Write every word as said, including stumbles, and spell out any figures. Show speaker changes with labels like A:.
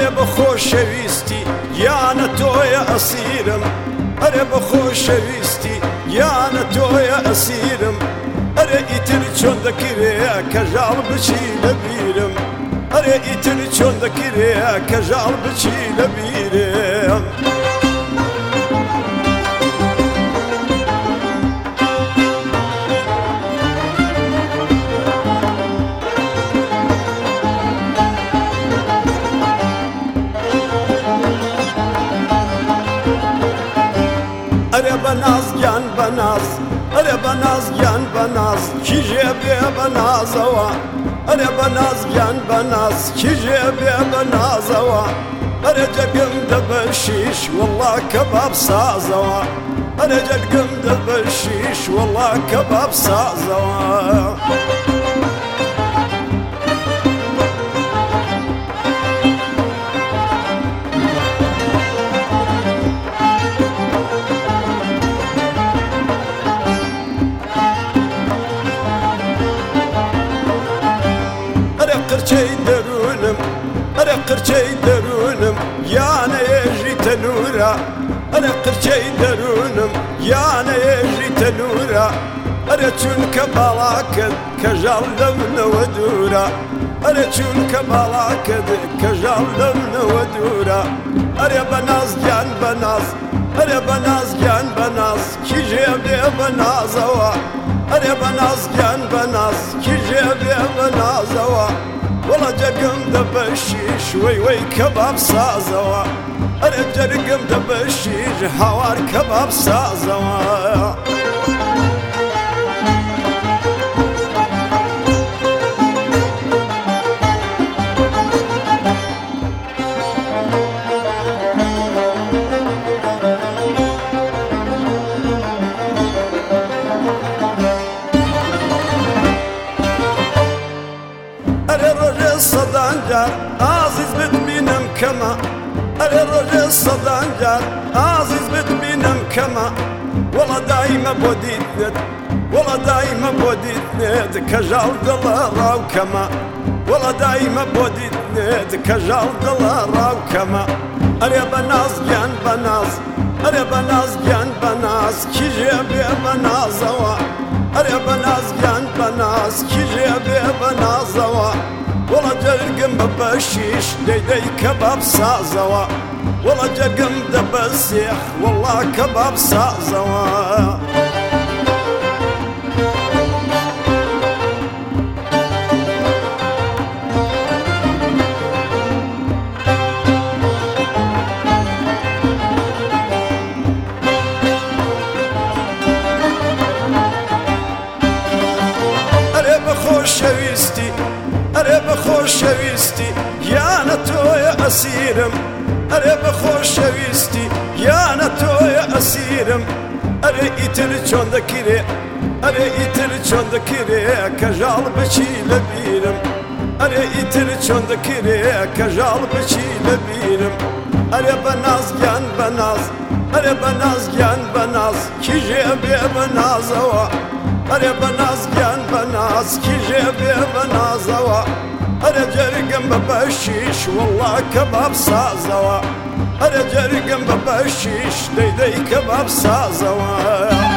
A: ئەرێ بە خۆشەویستی یانە تۆیە ئەسیرم ئەرێ بە خۆشەویستی یانە تۆیە ئەسیرم ئەرێ ئیتر چۆن دەکرێ کە ژاڵ بچی لە بیرم ئەرێ ئیتر چۆن دەکرێ کە ژاڵ بچی لە بیرم ئەرێ بەناز گیان بەناز ئەرێ بەناز گیان بەناز کیژێ بێ بەنازەوە ئەرێ بەناز گیان بەناز کیژێ بێ بەنازەوە ئەرێ جەرگم دەبەشیش وەڵڵا کەباب سازەوە ئەرێ جەرگم دەبەشیش وەڵڵا کەباب سازەوە قرچەی دەروونم ئەرێ قرچەی دەروونم یانە ێژی تەنورە ئەرێ قرچەی دەروونم یانە ێژی تەنورە ئەرێ چونکە باڵاکت کە ژاڵ لە منەوە دوورە ئەرێ چونکە باڵاکت کە ژاڵ لە منەوە دوورە ئەرێ بەناز گیان بەناز ئەرێ بەناز گیان بەناز کیژێ بێ بەنازەوە ئەرێ بەناز گیان بەناز کیژێ بێ بەنازەوە وەڵا جەرگم دەبەشیش وەی وەی کەباب سازەوە ئەرێ جەرگم دەبەشیش هاوار کەباب سازەوە سەدان جار ئازیز بتبینم کەمە ئەرێ ڕۆژێ سەدان جار ئازیز بتبینم کەمە وەڵا دایمە بۆ دیتنێت وەڵا دایمە بۆ دیتنێت کە ژاڵ دڵە ڕاوکەمە وەڵا دایمە بۆ دیتنێت کە ژاڵ دڵە ڕاوکەمە ئەرێ بەناز گیان بەناز ئەرێ بەناز گیان بەناز کیژێ بێ بەنازەوە ئەرێ بەناز گیان بەناز کیژێ بێ بەنازەوە وەڵا جەرگم بەبەشیش دەیدەی کەباب سازەوە وەڵا جەرگم دەبەسێخ وەڵا کەباب سازەوە ئەرێ بە خۆشەویستی ئەرێ بە خۆشەویستی یانە تۆیە ئەسیرم ئەرێ بە خۆشەویستی یانە تۆیە ئەسیرم ئەرێ ئیتر چۆن دەکرێ ئەرێ ئیتر چۆن دەکرێ کە ژاڵ بچی لە بیرم ئەرێ ئیتر چۆن دەکرێ کە ژاڵ بچی لە بیرم ئەرێ بەناز گیان بەناز ئەرێ بەناز گیان بەناز کیژێ بێ بەنازەوە ئەرێ بەناز گیان بەناز کیژێ بێ بەنازەوە ئەرێ جەرگم بەبەشیش وەڵڵا کەباب سازەوە ئەرێ جەرگم بەبەشیش دەیدەی کەباب سازەوە